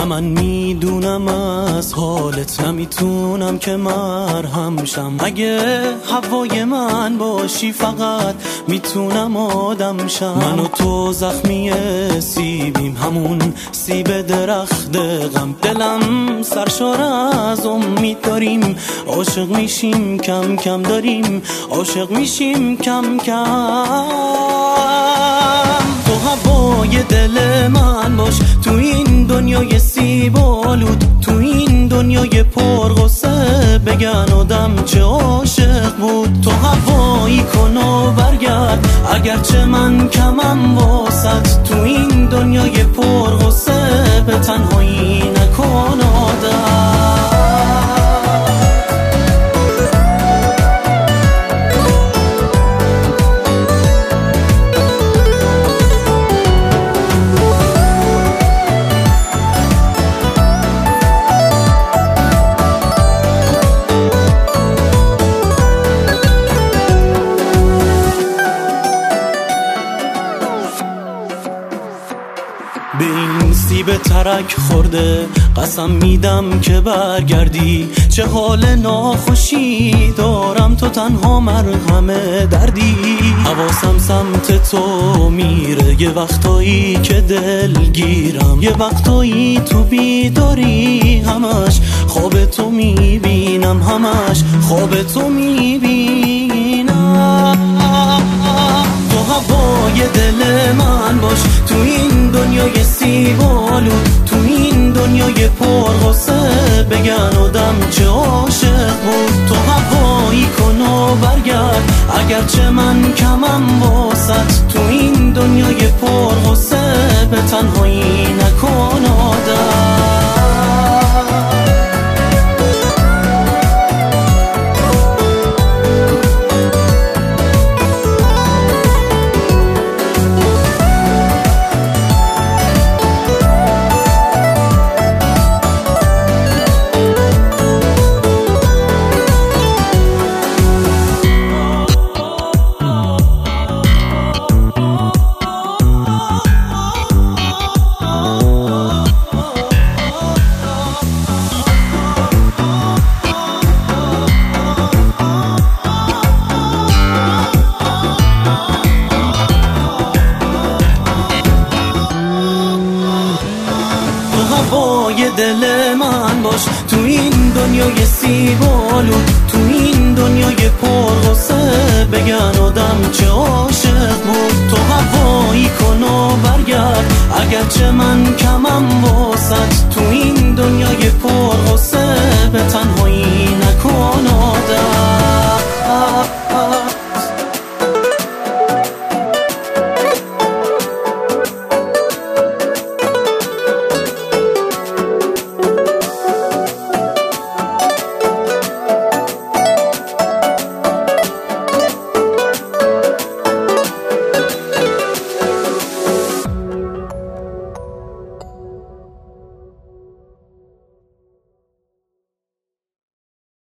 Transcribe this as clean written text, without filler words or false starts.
نه من میدونم از حالت، نمیتونم که مرهم شم. اگه هوای من باشی فقط میتونم آدم شم. من و تو زخمی سیبیم، همون سیب درخت غم. دلم سرشار از امید داریم، عاشق میشیم کم کم داریم، عاشق میشیم کم کم. تو هوای دل من باش تو این دنیای سیب آلود، تو این دنیای پرغصه. بگن آدم چه عاشق بود. تو هوایی کن و برگرد، اگرچه من کمم واسط. تو این دنیای پرغصه به تنهایی نکن عادت. به این سیب ترک خورده قسم میدم که برگردی. چه حال ناخوشی دارم، تو تنها مرهم دردی. حواسم سمت تو میره، یه وقتایی که دلگیرم، یه وقتایی تو بیداری. همش خواب تو میبینم، همش خواب تو میبینم. تو هوای دل من باش تو این دنیای سیب آلود، تو این دنیای پرغصه. بگن آدم چه عاشق بود. تو هوایی کن و برگرد، اگرچه من کمم واسط. تو این دنیای پرغصه به تنهایی نکن عادت. هوای دل من باش تو این دنیای سیب آلود، تو این دنیای پرغصه. بگن آدم چه عاشق بود. تو هوایی کن و برگرد، اگرچه من کمم واسط. تو این دنیای